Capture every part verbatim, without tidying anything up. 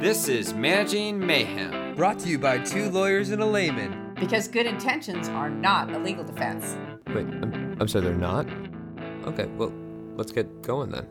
This is Managing Mayhem. Brought to you by two lawyers and a layman. Because good intentions are not a legal defense. Wait, I'm, I'm sorry, they're not? Okay, well, let's get going then.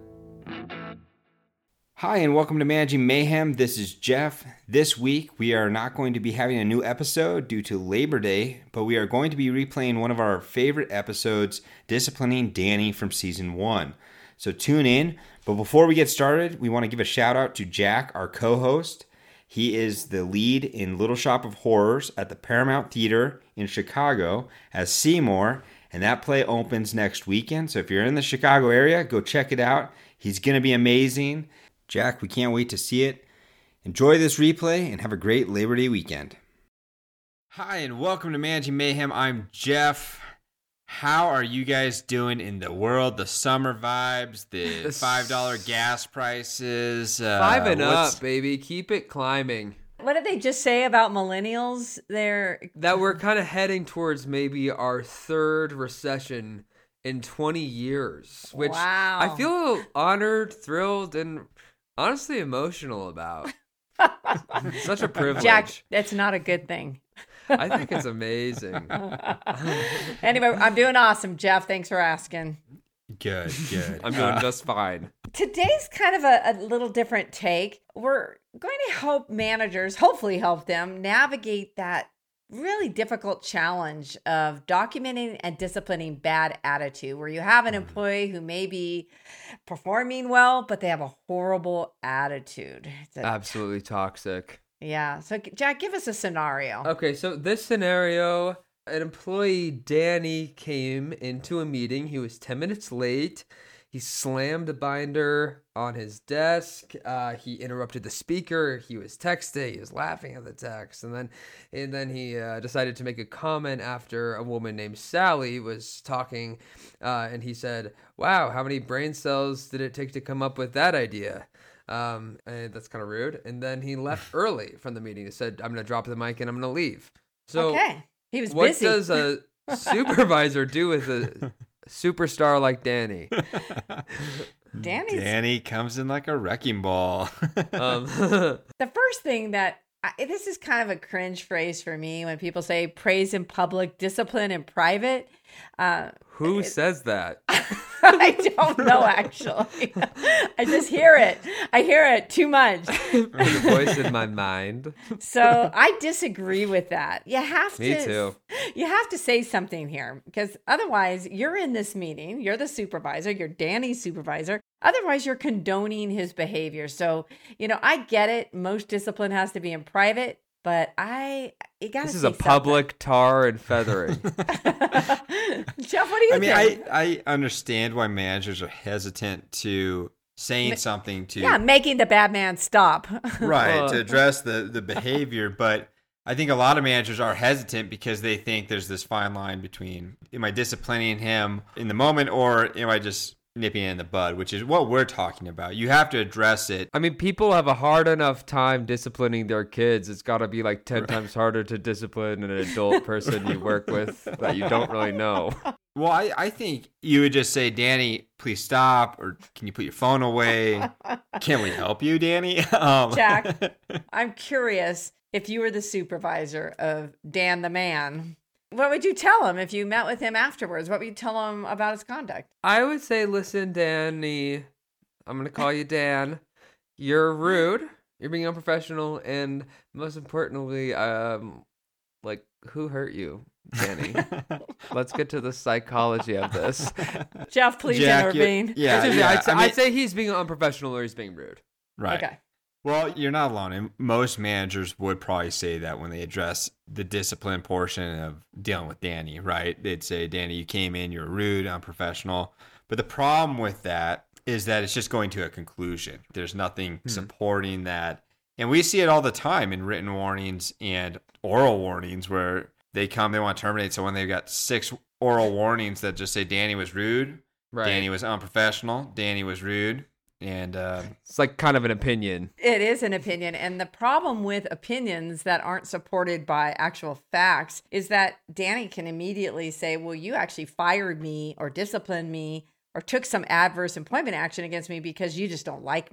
Hi, and welcome to Managing Mayhem. This is Jeff. This week, we are not going to be having a new episode due to Labor Day, but we are going to be replaying one of our favorite episodes, Disciplining Danny from Season one. So tune in. But before we get started, we want to give a shout out to Jack, our co-host. He is the lead in Little Shop of Horrors at the Paramount Theater in Chicago as Seymour, and that play opens next weekend. So if you're in the Chicago area, go check it out. He's going to be amazing. Jack, we can't wait to see it. Enjoy this replay and have a great Labor Day weekend. Hi, and welcome to Managing Mayhem. I'm Jeff. How are you guys doing in the world? The summer vibes, the five dollars gas prices. Uh, Five and up, baby. Keep it climbing. What did they just say about millennials? They're That we're kind of heading towards maybe our third recession in twenty years, which Wow. I feel honored, thrilled, and honestly emotional about. Such a privilege. Jack. That's not a good thing. I think it's amazing. Anyway, I'm doing awesome, Jeff. Thanks for asking. Good, good. I'm doing Uh, just fine. Today's kind of a, a little different take. We're going to help managers, hopefully help them navigate that really difficult challenge of documenting and disciplining bad attitude, where you have an employee who may be performing well, but they have a horrible attitude. It's a- Absolutely toxic. yeah. So, Jack, give us a scenario. Okay, so this scenario, an employee, Danny, came into a meeting. He was ten minutes late. He slammed a binder on his desk. Uh, he interrupted the speaker. He was texting. He was laughing at the text. And then and then he uh, decided to make a comment after a woman named Sally was talking. Uh, and he said, wow, how many brain cells did it take to come up with that idea? Um, and that's kind of rude. And then he left early from the meeting. He said, I'm going to drop the mic and I'm going to leave. So okay. He was what busy. does a supervisor do with a superstar like Danny? Danny's Danny comes in like a wrecking ball. Um, the first thing that I, this is kind of a cringe phrase for me when people say praise in public, discipline in private. Uh, who says that? I don't know, actually. I just hear it. I hear it too much. The voice in my mind. So I disagree with that. You have to. Me too. You have to say something here, because otherwise you're in this meeting. You're the supervisor. You're Danny's supervisor. Otherwise, you're condoning his behavior. So, you know, I get it. Most discipline has to be in private, but I, you got to This is say a public tar and feathering. Jeff, what do you I mean, think? I, I understand why managers are hesitant to saying something to Yeah, making the bad man stop. right Uh, to address the, the behavior, but I think a lot of managers are hesitant because they think there's this fine line between, am I disciplining him in the moment or am I just nipping it in the bud, which is what we're talking about. You have to address it. I mean, people have a hard enough time disciplining their kids. It's got to be like ten times harder to discipline an adult person you work with that you don't really know. Well, I, I think you would just say, Danny, please stop, or can you put your phone away? Can we help you, Danny? Um, Jack, I'm curious, if you were the supervisor of Dan the man, what would you tell him if you met with him afterwards? What would you tell him about his conduct? I would say, listen, Danny, I'm going to call you Dan. You're rude. You're being unprofessional. And most importantly, um, like, who hurt you, Danny? Let's get to the psychology of this. Jeff, please Jack, you- intervene. Yeah, Seriously, yeah. I'd, say, I mean- I'd say he's being unprofessional or he's being rude. right. Okay. Well, you're not alone. And most managers would probably say that when they address the discipline portion of dealing with Danny, right? They'd say, Danny, you came in, you're rude, unprofessional. But the problem with that is that it's just going to a conclusion. There's nothing Hmm. supporting that. And we see it all the time in written warnings and oral warnings where they come, they want to terminate someone. They've got six oral warnings that just say Danny was rude, Right. Danny was unprofessional, Danny was rude. And uh, It's like kind of an opinion. It is an opinion. And the problem with opinions that aren't supported by actual facts is that Danny can immediately say, well, you actually fired me or disciplined me or took some adverse employment action against me because you just don't like me.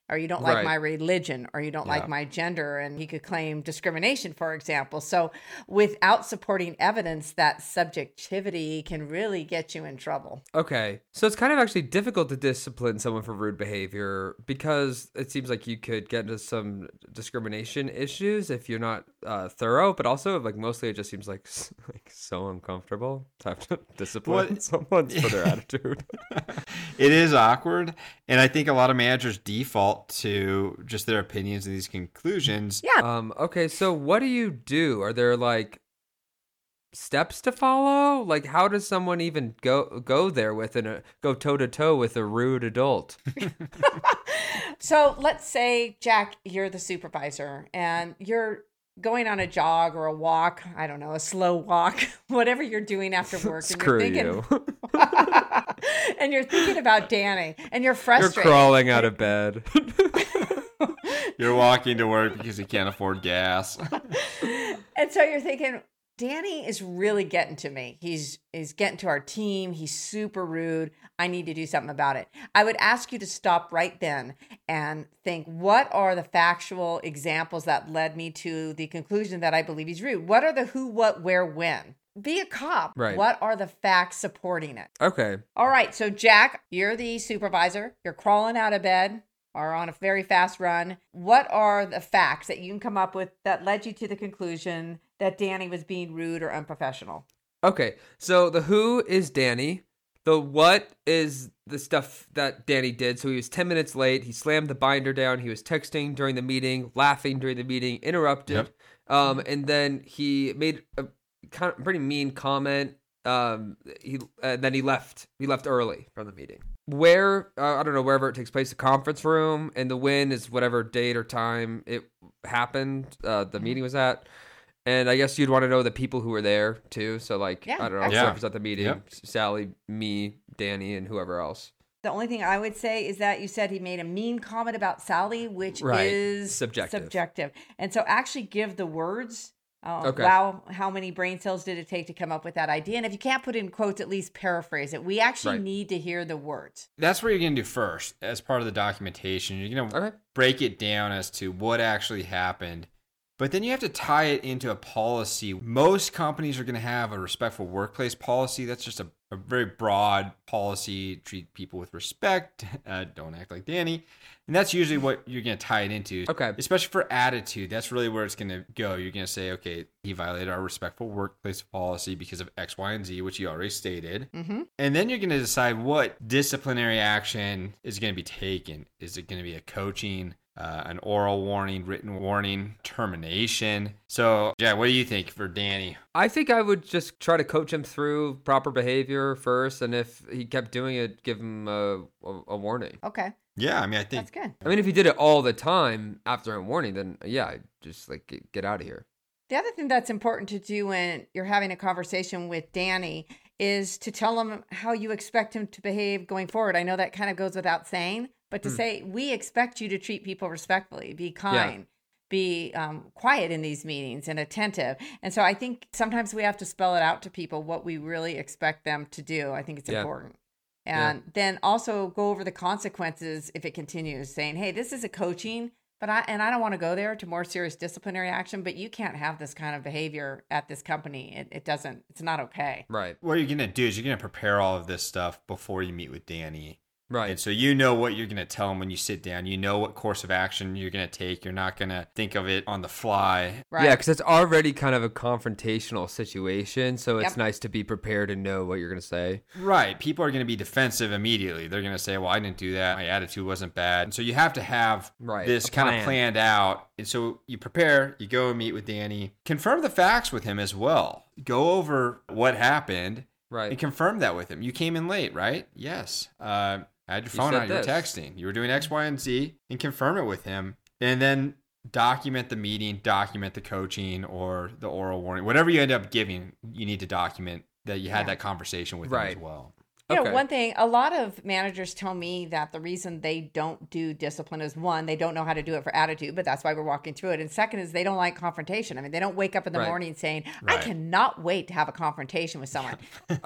or you don't like Right. my religion, or you don't Yeah. like my gender. And he could claim discrimination, for example. So without supporting evidence, that subjectivity can really get you in trouble. Okay. So it's kind of actually difficult to discipline someone for rude behavior because it seems like you could get into some discrimination issues if you're not uh, thorough, but also like mostly it just seems like like so uncomfortable to have to discipline What- someone for their attitude. It is awkward, and I think a lot of managers default to just their opinions and these conclusions. Yeah. Um, okay, so what do you do? Are there like steps to follow? Like, how does someone even go go there with an, a go toe to toe with a rude adult? So let's say, Jack, you're the supervisor and you're going on a jog or a walk. I don't know, a slow walk, whatever you're doing after work. Screw and you're thinking, you. and you're thinking about Danny, and you're You're frustrated. crawling out of bed. You're walking to work because you can't afford gas. And so you're thinking, Danny is really getting to me. He's he's getting to our team. He's super rude. I need to do something about it. I would ask you to stop right then and think, what are the factual examples that led me to the conclusion that I believe he's rude? What are the who, what, where, when? Be a cop. Right. What are the facts supporting it? Okay. All right. So, Jack, you're the supervisor. You're crawling out of bed or on a very fast run. What are the facts that you can come up with that led you to the conclusion that Danny was being rude or unprofessional? Okay. So the who is Danny. The what is the stuff that Danny did. So he was ten minutes late. He slammed the binder down. He was texting during the meeting, laughing during the meeting, interrupted. Yep. Um, and then he made a kind of pretty mean comment. Um, he and then he left. He left early from the meeting. Where uh, I don't know, wherever it takes place, the conference room, and the win is whatever date or time it happened. Uh, the meeting was at. And I guess you'd want to know the people who were there too. So like, Yeah, I don't know, Yeah. whoever's at the meeting, Yep. Sally, me, Danny, and whoever else. The only thing I would say is that you said he made a mean comment about Sally, which Right. is Subjective. subjective. And so actually give the words. Uh, Okay. Wow, how many brain cells did it take to come up with that idea? And if you can't put it in quotes, at least paraphrase it. We actually Right. need to hear the words. That's what you're going to do first as part of the documentation. You're going to Okay. break it down as to what actually happened. But then you have to tie it into a policy. Most companies are going to have a respectful workplace policy. That's just a, a very broad policy. Treat people with respect. Uh, don't act like Danny. And that's usually what you're going to tie it into. Okay. Especially for attitude. That's really where it's going to go. You're going to say, okay, he violated our respectful workplace policy because of X, Y, and Z, which you already stated. Mm-hmm. And then you're going to decide what disciplinary action is going to be taken. Is it going to be a coaching, uh, an oral warning, written warning, termination? So, Jack, what do you think for Danny? I think I would just try to coach him through proper behavior first. And if he kept doing it, give him a, a, a warning. Okay, Yeah, I mean, I think that's good. I mean, if he did it all the time after a warning, then yeah, I'd just like get, get out of here. The other thing that's important to do when you're having a conversation with Danny is to tell him how you expect him to behave going forward. I know that kind of goes without saying, but to Hmm. say, we expect you to treat people respectfully, be kind, be um, quiet in these meetings and attentive. And so I think sometimes we have to spell it out to people what we really expect them to do. I think it's Yeah. important. And then also go over the consequences if it continues, saying, hey, this is a coaching, but I and I don't want to go there to more serious disciplinary action, but you can't have this kind of behavior at this company. It, it doesn't, it's not okay. Right. what you're going to do is you're going to prepare all of this stuff before you meet with Danny. Right. And so you know what you're going to tell him when you sit down. You know what course of action you're going to take. You're not going to think of it on the fly. Right. Yeah, because it's already kind of a confrontational situation. So it's Yep. nice to be prepared and know what you're going to say. Right. People are going to be defensive immediately. They're going to say, well, I didn't do that. My attitude wasn't bad. And so you have to have Right, this a kind plan. of planned out. And so you prepare, you go and meet with Danny, confirm the facts with him as well. Go over what happened Right. and confirm that with him. You came in late, right? Yes. Uh, I had your You phone said out. You were this. texting. You were doing X, Y, and Z, and confirm it with him. And then document the meeting, document the coaching or the oral warning. Whatever you end up giving, you need to document that you had Yeah. that conversation with Right. him as well. You Okay. know, one thing, a lot of managers tell me that the reason they don't do discipline is one, they don't know how to do it for attitude, but that's why we're walking through it. And second is they don't like confrontation. I mean, they don't wake up in the Right. morning saying, Right. I cannot wait to have a confrontation with someone.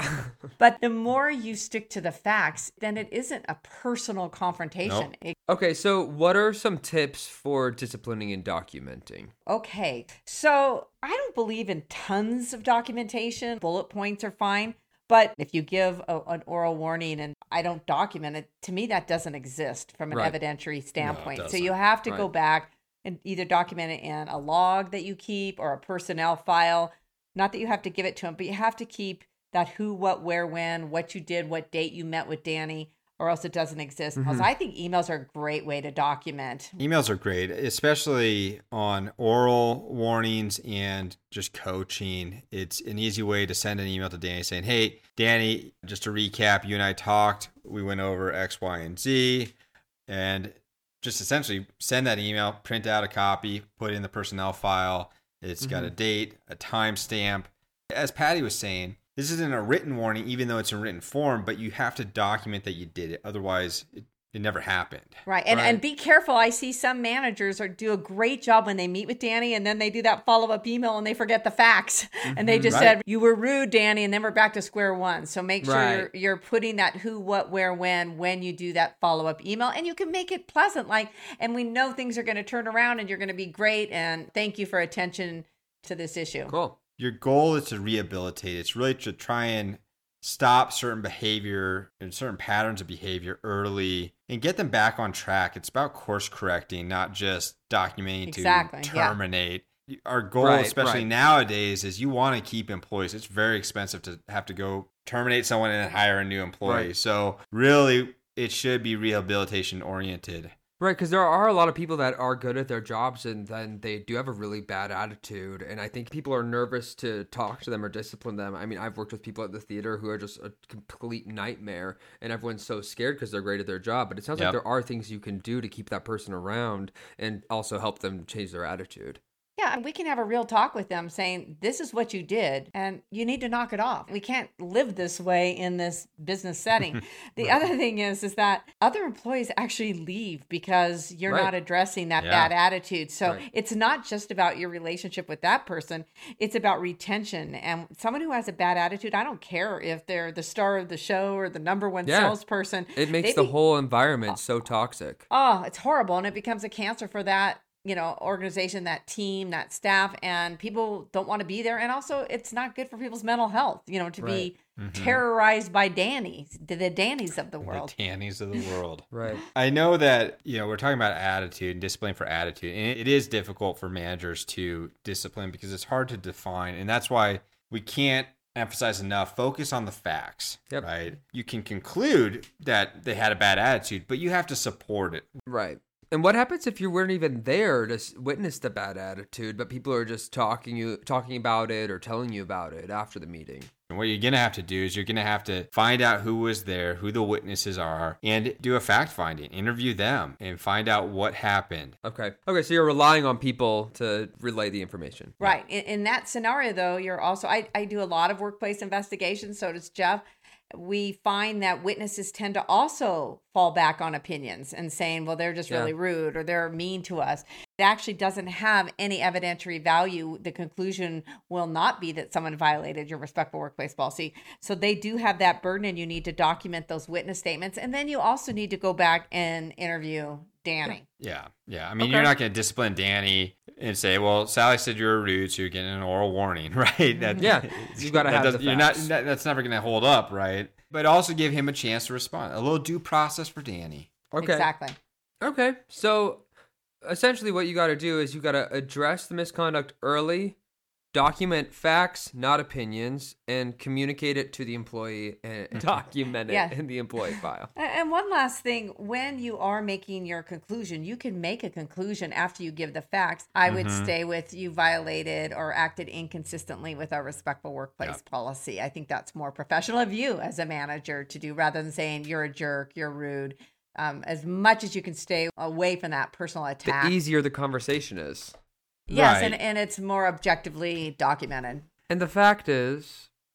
But the more you stick to the facts, then it isn't a personal confrontation. Nope. It- Okay, so what are some tips for disciplining and documenting? okay. So I don't believe in tons of documentation. Bullet points are fine. But if you give a, an oral warning and I don't document it, to me, that doesn't exist from an Right. evidentiary standpoint. so doesn't. you have to go Right. back and either document it in a log that you keep or a personnel file. Not that you have to give it to them, but you have to keep that who, what, where, when, what you did, what date you met with Danny, or else it doesn't exist. Mhm. Also, I think emails are a great way to document. Emails are great, especially on oral warnings and just coaching. It's an easy way to send an email to Danny saying, hey, Danny, just to recap, you and I talked, we went over X, Y, and Z, and just essentially send that email, print out a copy, put it in the personnel file. It's got a date, a timestamp. As Patty was saying, this isn't a written warning, even though it's in written form, but you have to document that you did it. Otherwise, it, it never happened. Right. And Right. and be careful. I see some managers are do a great job when they meet with Danny and then they do that follow-up email and they forget the facts. And they just Right. said, you were rude, Danny, and then we're back to square one. So make sure Right. you're, you're putting that who, what, where, when, when you do that follow-up email. And you can make it pleasant. Like, and we know things are going to turn around and you're going to be great. And thank you for attention to this issue. Cool. Your goal is to rehabilitate. It's really to try and stop certain behavior and certain patterns of behavior early and get them back on track. It's about course correcting, not just documenting Exactly, to yeah. terminate. Our goal, Right, especially right. nowadays, is you want to keep employees. It's very expensive to have to go terminate someone and then hire a new employee. Right. So really, it should be rehabilitation oriented. Right, because there are a lot of people that are good at their jobs and then they do have a really bad attitude. And I think people are nervous to talk to them or discipline them. I mean, I've worked with people at the theater who are just a complete nightmare and everyone's so scared because they're great at their job. But it sounds Yep. like there are things you can do to keep that person around and also help them change their attitude. Yeah, and we can have a real talk with them saying, this is what you did, and you need to knock it off. We can't live this way in this business setting. The other thing is, is that other employees actually leave because you're Right. not addressing that Yeah. bad attitude. So Right. it's not just about your relationship with that person. It's about retention. And someone who has a bad attitude, I don't care if they're the star of the show or the number one Yeah. salesperson. It makes They the be- whole environment so toxic. Oh, it's horrible. And it becomes a cancer for that, you know, organization, that team, that staff, and people don't want to be there. And also it's not good for people's mental health, you know, to Right. be terrorized by Dannies, the, the Dannies of the world. The Dannies of the world. Right. I know that, you know, we're talking about attitude and discipline for attitude, and it is difficult for managers to discipline because it's hard to define. And that's why we can't emphasize enough, focus on the facts, Yep. right? You can conclude that they had a bad attitude, but you have to support it. Right. And what happens if you weren't even there to s- witness the bad attitude, but people are just talking you talking about it or telling you about it after the meeting? And what you're going to have to do is you're going to have to find out who was there, who the witnesses are, and do a fact finding, interview them, and find out what happened. Okay. Okay, so you're relying on people to relay the information. Right. In, in that scenario, though, you're also, I, I do a lot of workplace investigations. So does Jeff. We find that witnesses tend to also fall back on opinions and saying, well, they're just Yeah. really rude or they're mean to us. It actually doesn't have any evidentiary value. The conclusion will not be that someone violated your respectful workplace policy. So they do have that burden, and you need to document those witness statements. And then you also need to go back and interview Danny. Yeah, yeah. I mean, Okay. you're not going to discipline Danny and say, "Well, Sally said you were rude, so you're getting an oral warning," right? That, Yeah, you gotta that have does- the you're not. facts. That, that's never going to hold up, right? But also give him a chance to respond. A little due process for Danny. Okay. Exactly. Okay. So essentially what you got to do is you got to address the misconduct early, document facts, not opinions, and communicate it to the employee and document it Yeah. in the employee file. A- And one last thing, when you are making your conclusion, you can make a conclusion after you give the facts. I would stay with you violated or acted inconsistently with our respectful workplace Yep. policy. I think that's more professional of you as a manager to do rather than saying you're a jerk, you're rude. Um, as much as you can stay away from that personal attack. The easier the conversation is. yes, Right. and, and it's more objectively documented. And the fact is,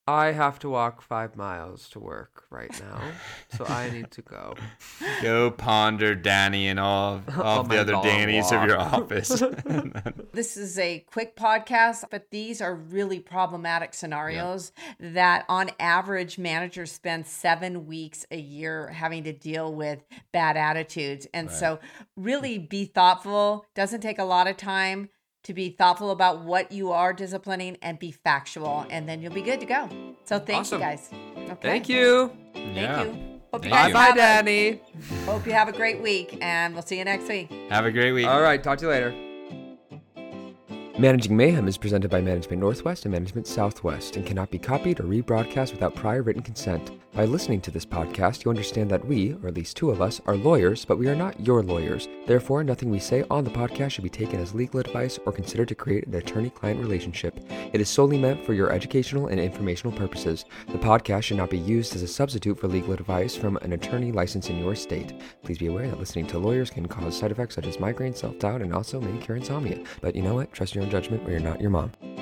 I have to walk five miles to work right now, so I need to go. Go ponder Danny and all of, all Oh of the my other long Dannys of your walk. office. This is a quick podcast, but these are really problematic scenarios that on average managers spend seven weeks a year having to deal with bad attitudes. And Right. so really be thoughtful. Doesn't take a lot of time to be thoughtful about what you are disciplining and be factual, and then you'll be good to go. So thank Awesome. you guys. Okay. Thank you. Thank Yeah. you. Hope you Thank guys you. Bye, have a- Danny. Hope you have a great week, and we'll see you next week. Have a great week. All right, talk to you later. Managing Mayhem is presented by Management Northwest and Management Southwest and cannot be copied or rebroadcast without prior written consent. By listening to this podcast, you understand that we, or at least two of us, are lawyers, but we are not your lawyers. Therefore, nothing we say on the podcast should be taken as legal advice or considered to create an attorney-client relationship. It is solely meant for your educational and informational purposes. The podcast should not be used as a substitute for legal advice from an attorney licensed in your state. Please be aware that listening to lawyers can cause side effects such as migraine, self-doubt, and also may cure insomnia. But you know what? Trust your own judgment or you're not your mom.